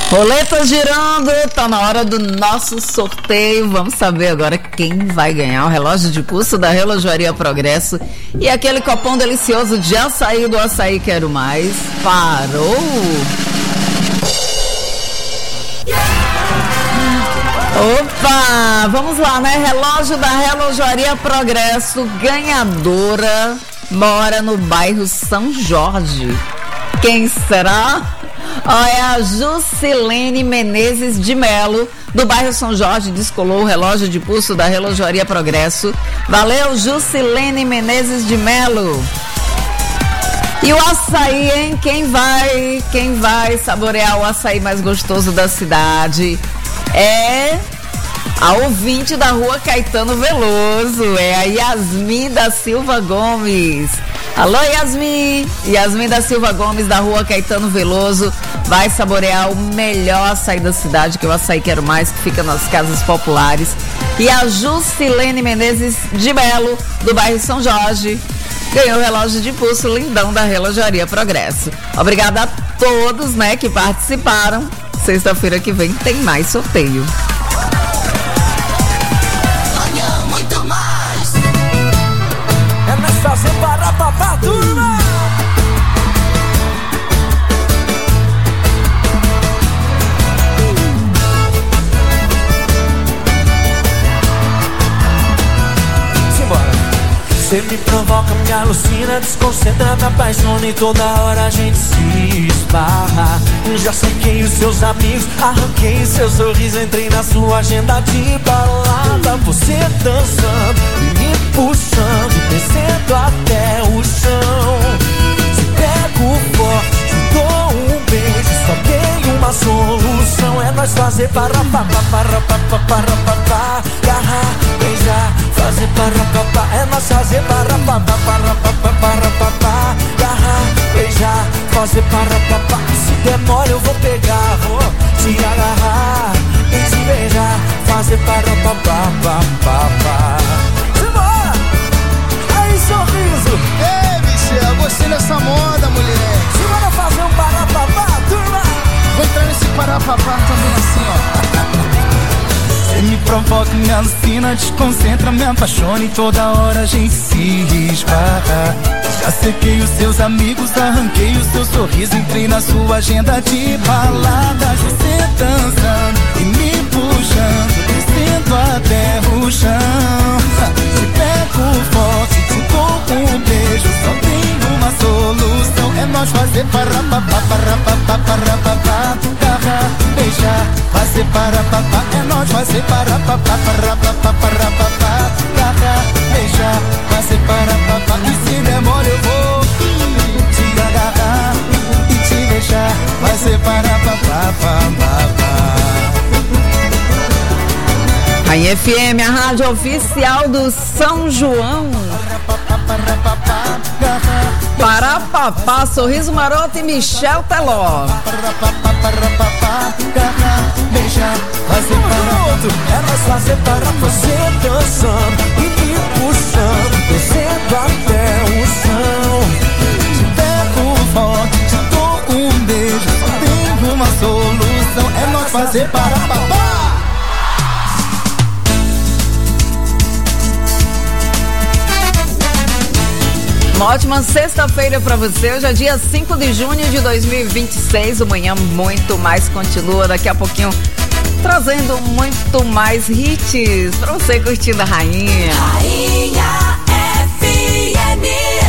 Roleta girando, tá na hora do nosso sorteio. Vamos saber agora quem vai ganhar o relógio de pulso da Relojoaria Progresso e aquele copão delicioso de açaí do Açaí Quero Mais. Parou! Opa! Vamos lá, né? Relógio da Relojoaria Progresso, ganhadora, mora no bairro São Jorge. Quem será? É a Jusilene Menezes de Melo, do bairro São Jorge, descolou o relógio de pulso da Relojoaria Progresso. Valeu, Jusilene Menezes de Melo. E o açaí, hein? Quem vai saborear o açaí mais gostoso da cidade é a ouvinte da Rua Caetano Veloso, é a Yasmin da Silva Gomes. Alô, Yasmin! Yasmin da Silva Gomes, da Rua Caetano Veloso, vai saborear o melhor açaí da cidade, que é o Açaí Quero Mais, que fica nas casas populares. E a Jusilene Menezes de Melo, do bairro São Jorge, ganhou o relógio de pulso lindão da Relojoaria Progresso. Obrigada a todos, né, que participaram. Sexta-feira que vem tem mais sorteio. Fazer para papá, turma. Simbora. Você me provoca, me alucina, desconcentra, me apaixona e toda hora a gente se esbarra. Já sequei os seus amigos, arranquei seu sorriso, entrei na sua agenda de balada. Você dançando e me puxando, descendo até o chão. Te pego forte, te dou um beijo, só tem uma solução, é nós fazer para agarrar, beijar, fazer para é nós fazer para agarrar, beijar, fazer para se demora eu vou pegar, vou te agarrar e te beijar, fazer para Simbora! Aí, sorriso! Ei, Michel, gostei dessa moda, mulher. Simbora fazer um parapapá, turma! Vou entrar nesse parapapá também assim, ó. Você me provoca, me alucina, desconcentra, me apaixona e toda hora a gente se esbarra. Já sequei os seus amigos, arranquei o seu sorriso, entrei na sua agenda de baladas. Você dançando e me puxando, descendo até o chão. Te pego forte, te dou um beijo, só tem uma solução, é nós fazer agarrar, beijar, fazer é nós fazer agarrar, beijar, fazer e se demora eu vou te agarrar e te beijar, fazer Rainha FM, a rádio oficial do São João. Parapapá, Sorriso Maroto e Michel Teló. Beijar, fazer para é nós fazer para você dançando e me puxando, descendo até o chão. Te pego forte, te dou um beijo, só tem uma solução, é nós fazer para papá. Uma ótima sexta-feira pra você. Hoje é dia 5 de junho de 2026. O Manhã Muito Mais continua daqui a pouquinho, trazendo muito mais hits pra você curtindo a Rainha. Rainha FM.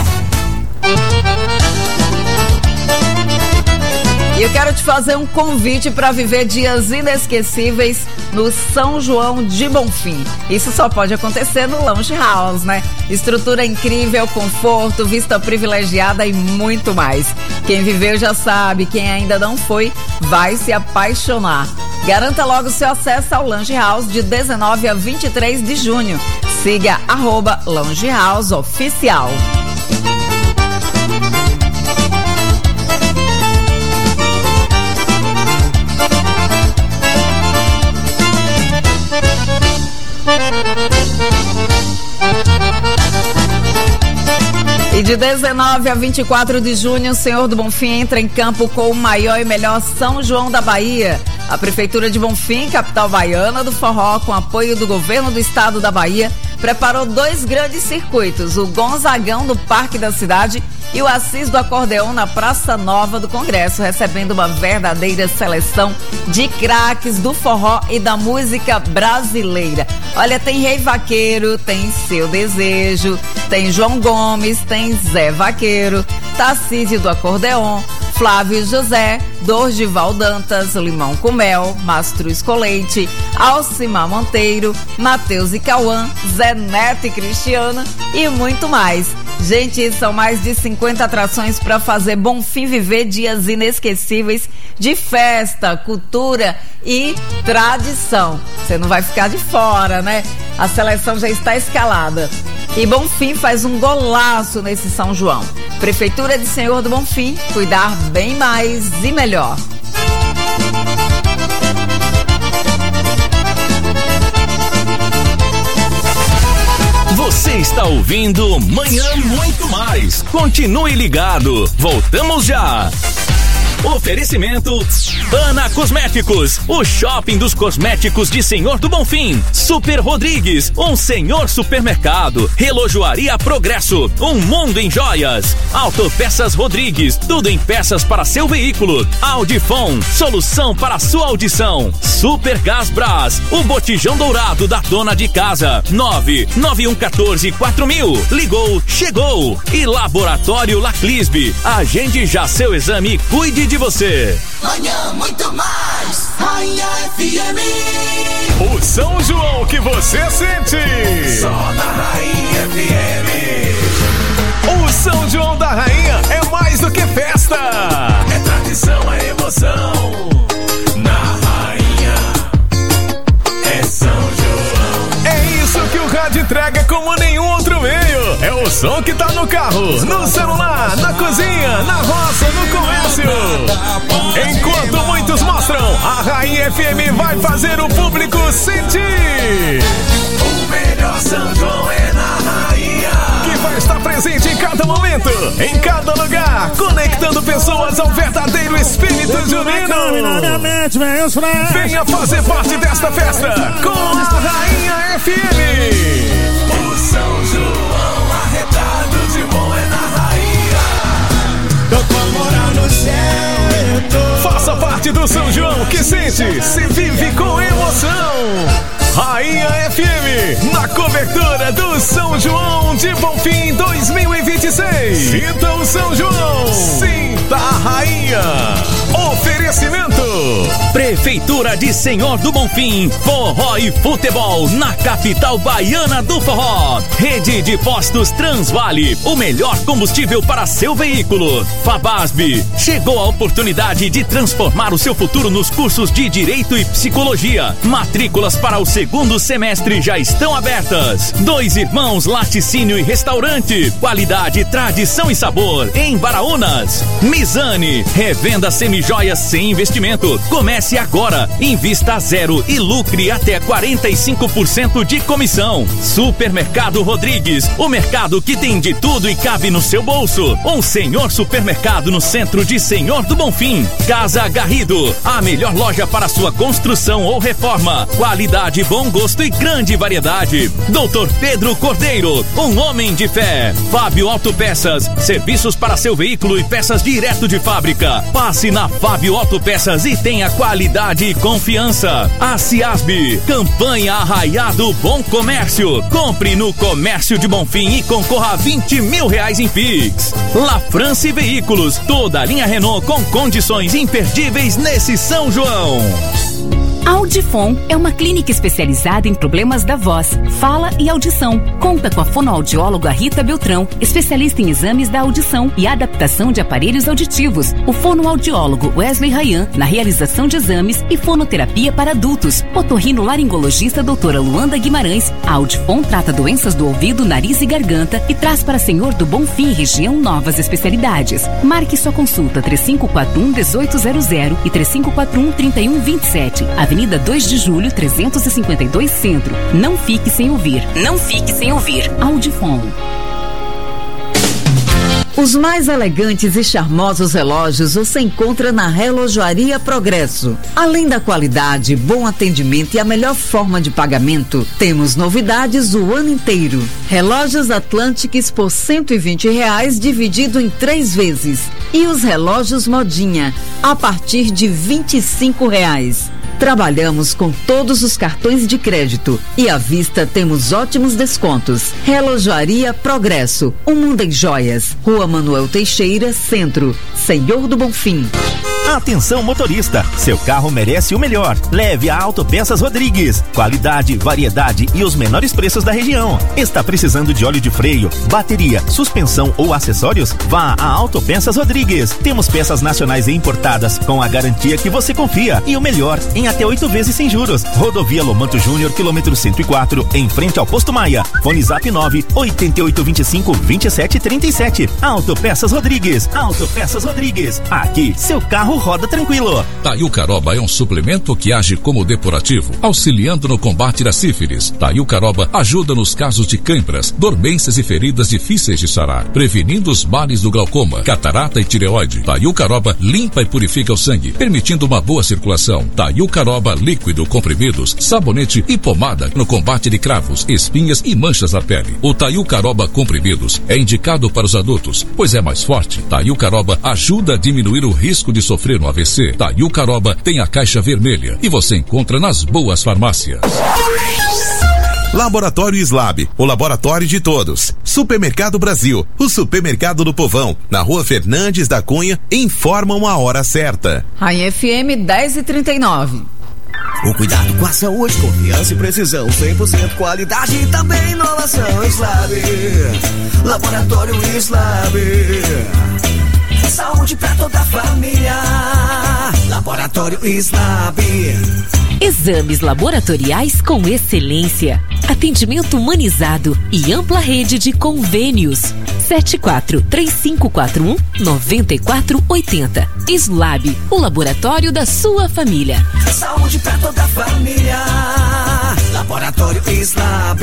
E eu quero te fazer um convite para viver dias inesquecíveis no São João de Bonfim. Isso só pode acontecer no Lounge House, né? Estrutura incrível, conforto, vista privilegiada e muito mais. Quem viveu já sabe, quem ainda não foi, vai se apaixonar. Garanta logo seu acesso ao Lounge House de 19 a 23 de junho. Siga @Lounge House Oficial. E de 19 a 24 de junho, o Senhor do Bonfim entra em campo com o maior e melhor São João da Bahia. A Prefeitura de Bonfim, capital baiana do forró, com apoio do governo do estado da Bahia, preparou 2 grandes circuitos, o Gonzagão no Parque da Cidade e o Assis do Acordeão na Praça Nova do Congresso, recebendo uma verdadeira seleção de craques do forró e da música brasileira. Olha, tem Rei Vaqueiro, tem Seu Desejo, tem João Gomes, tem Zé Vaqueiro, Tarcísio do Acordeão, Flávio José, Dorgival Dantas, Limão com Mel, Mastruz com Leite, Alcimar Monteiro, Matheus e Cauã, Zé Neto e Cristiano e muito mais. Gente, são mais de 50 atrações para fazer Bonfim viver dias inesquecíveis de festa, cultura e tradição. Você não vai ficar de fora, né? A seleção já está escalada. E Bonfim faz um golaço nesse São João. Prefeitura de Senhor do Bonfim, cuidar bem mais e melhor. Você está ouvindo Manhã Muito Mais. Continue ligado. Voltamos já. Oferecimento Ana Cosméticos, o shopping dos cosméticos de Senhor do Bonfim. Super Rodrigues, um senhor supermercado. Relojoaria Progresso, um mundo em joias. Autopeças Rodrigues, tudo em peças para seu veículo. Audifon, solução para sua audição. Super Gás Brás, o botijão dourado da dona de casa. 991144000. Ligou, chegou. E Laboratório Laclisbe, agende já seu exame e cuide de você. Manhã muito mais, Rainha FM. O São João que você sente. Só na Rainha FM. O São João da Rainha é mais do que festa. É tradição, é emoção. Na Rainha é São João. É isso que o rádio entrega como nenhum outro meio. É o som que tá no carro, no celular, na cozinha, na roça, no comércio. Enquanto muitos mostram, a Rainha FM vai fazer o público sentir. O melhor São João é na Rainha, que vai estar presente em cada momento, em cada lugar, conectando pessoas ao verdadeiro espírito junino. Venha fazer parte desta festa com a Rainha FM. O São João arretado de bom é na Rainha. Tô com moral no céu, eu tô. Faça parte do São João que sente, se vive com emoção. Rainha FM, na cobertura do São João de Bonfim 2026. Sinta o São João, sinta a Rainha. Oferecimento Prefeitura de Senhor do Bonfim, forró e futebol na capital baiana do forró. Rede de postos Transvale, o melhor combustível para seu veículo. Fabasb, chegou a oportunidade de transformar o seu futuro nos cursos de Direito e Psicologia. Matrículas para o segundo semestre já estão abertas. 2 Irmãos Laticínio e Restaurante, qualidade, tradição e sabor em Baraúnas. Mizane, revenda semijoias sem investimento. Comece agora, invista a zero e lucre até 45% de comissão. Supermercado Rodrigues, o mercado que tem de tudo e cabe no seu bolso. Um senhor supermercado no centro de Senhor do Bonfim. Casa Garrido, a melhor loja para sua construção ou reforma. Qualidade, bom gosto e grande variedade. Doutor Pedro Cordeiro, um homem de fé. Fábio Autopeças, serviços para seu veículo e peças direto de fábrica. Passe na Fábio Autopeças e tenha qualidade e confiança. A Ciasb, campanha Arraiado Bom Comércio. Compre no Comércio de Bonfim e concorra a R$20 mil em Pix. La France Veículos, toda a linha Renault com condições imperdíveis nesse São João. Audifon é uma clínica especializada em problemas da voz, fala e audição. Conta com a fonoaudióloga Rita Beltrão, especialista em exames da audição e adaptação de aparelhos auditivos. O fonoaudiólogo Wesley Rayan, na realização de exames e fonoterapia para adultos. Otorrinolaringologista doutora Luanda Guimarães. A Audifon trata doenças do ouvido, nariz e garganta e traz para Senhor do Bonfim região novas especialidades. Marque sua consulta 3541-1800 e 3541-3127. Avenida 2 de Julho, 352 Centro. Não fique sem ouvir. Não fique sem ouvir. Audifon. Os mais elegantes e charmosos relógios você encontra na Relojoaria Progresso. Além da qualidade, bom atendimento e a melhor forma de pagamento, temos novidades o ano inteiro. Relógios Atlantics por R$120 dividido em 3 vezes. E os relógios Modinha a partir de R$25. Trabalhamos com todos os cartões de crédito e à vista temos ótimos descontos. Relojoaria Progresso, um mundo em joias. Rua Manuel Teixeira, Centro, Senhor do Bonfim. Atenção motorista, seu carro merece o melhor. Leve a Autopeças Rodrigues. Qualidade, variedade e os menores preços da região. Está precisando de óleo de freio, bateria, suspensão ou acessórios? Vá a Autopeças Rodrigues. Temos peças nacionais e importadas com a garantia que você confia e o melhor, em até 8 vezes sem juros. Rodovia Lomanto Júnior, quilômetro 104, em frente ao Posto Maia. Fone Zap 988252737. Autopeças Rodrigues. Autopeças Rodrigues. Aqui, seu carro roda tranquilo. Taiucaroba é um suplemento que age como depurativo, auxiliando no combate da sífilis. Taiucaroba ajuda nos casos de cãibras, dormências e feridas difíceis de sarar, prevenindo os males do glaucoma, catarata e tireoide. Taiucaroba limpa e purifica o sangue, permitindo uma boa circulação. Taiucaroba líquido, comprimidos, sabonete e pomada no combate de cravos, espinhas e manchas na pele. O Taiucaroba comprimidos é indicado para os adultos, pois é mais forte. Taiucaroba ajuda a diminuir o risco de sofrer no AVC. Taiucaroba tem a caixa vermelha e você encontra nas boas farmácias. Laboratório Slab, o laboratório de todos. Supermercado Brasil, o supermercado do povão. Na Rua Fernandes da Cunha, informam a hora certa. Rainha FM 10h39. O cuidado com a saúde, confiança e precisão, 100% qualidade e também inovação. Slab, Laboratório Slab. Saúde pra toda a família. Laboratório Slab. Exames laboratoriais com excelência. Atendimento humanizado e ampla rede de convênios. 74-3541-9480. Slab, o laboratório da sua família. Saúde pra toda a família. Laboratório Slab.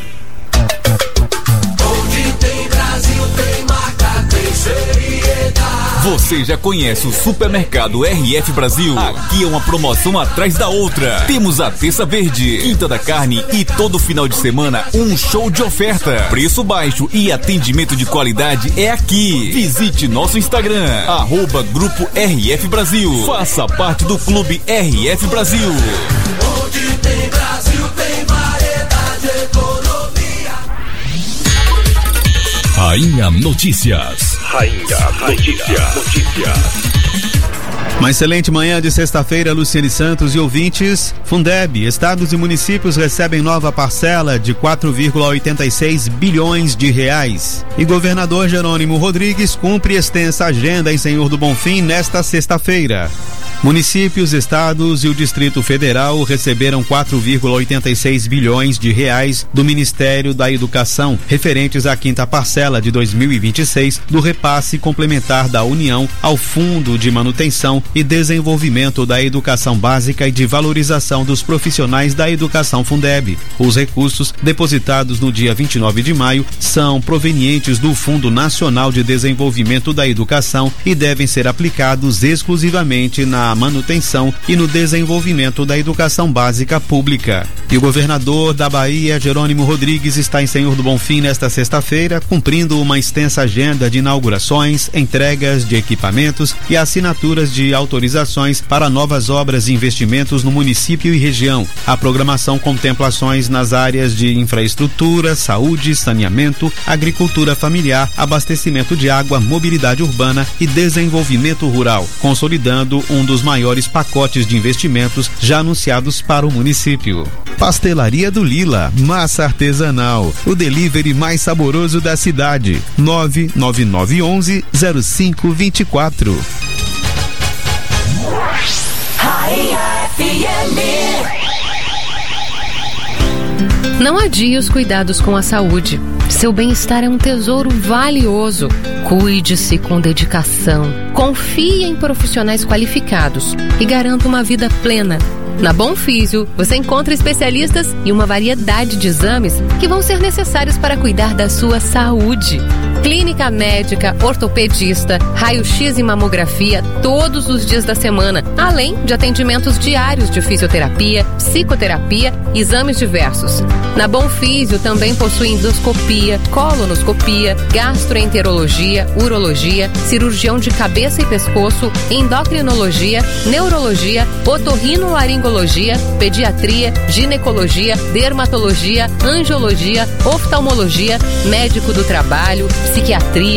Onde tem Brasil, tem marca, tem seriedade. Você já conhece o Supermercado RF Brasil? Aqui é uma promoção atrás da outra. Temos a Terça Verde, Quinta da Carne e todo final de semana um show de oferta. Preço baixo e atendimento de qualidade é aqui. Visite nosso Instagram, @Grupo RF Brasil. Faça parte do Clube RF Brasil. Onde tem Brasil, tem variedade, economia. Rainha Notícias. Rainha Notícias. Uma excelente manhã de sexta-feira, Luciane Santos e ouvintes. Fundeb, estados e municípios recebem nova parcela de 4,86 bilhões de reais. E governador Jerônimo Rodrigues cumpre extensa agenda em Senhor do Bonfim nesta sexta-feira. Municípios, estados e o Distrito Federal receberam 4,86 bilhões de reais do Ministério da Educação, referentes à quinta parcela de 2026 do repasse complementar da União ao Fundo de Manutenção e Desenvolvimento da Educação Básica e de Valorização dos Profissionais da Educação Fundeb. Os recursos depositados no dia 29 de maio são provenientes do Fundo Nacional de Desenvolvimento da Educação e devem ser aplicados exclusivamente na manutenção e no desenvolvimento da educação básica pública. E o governador da Bahia, Jerônimo Rodrigues, está em Senhor do Bonfim nesta sexta-feira, cumprindo uma extensa agenda de inaugurações, entregas de equipamentos e assinaturas de autorizações para novas obras e investimentos no município e região. A programação contempla ações nas áreas de infraestrutura, saúde, saneamento, agricultura familiar, abastecimento de água, mobilidade urbana e desenvolvimento rural, consolidando um dos maiores pacotes de investimentos já anunciados para o município. Pastelaria do Lila, massa artesanal, o delivery mais saboroso da cidade. 99911-0524. Rainha FM. Não adie os cuidados com a saúde. Seu bem-estar é um tesouro valioso. Cuide-se com dedicação. Confie em profissionais qualificados e garanta uma vida plena. Na Bom Físio, você encontra especialistas e uma variedade de exames que vão ser necessários para cuidar da sua saúde. Clínica médica, ortopedista, raio-x e mamografia todos os dias da semana, além de atendimentos diários de fisioterapia, psicoterapia e exames diversos. Na Bom Físio também possui endoscopia, colonoscopia, gastroenterologia, urologia, cirurgião de cabeça e pescoço, endocrinologia, neurologia, otorrinolaringologia, pediatria, ginecologia, dermatologia, angiologia, oftalmologia, médico do trabalho, psiquiatria,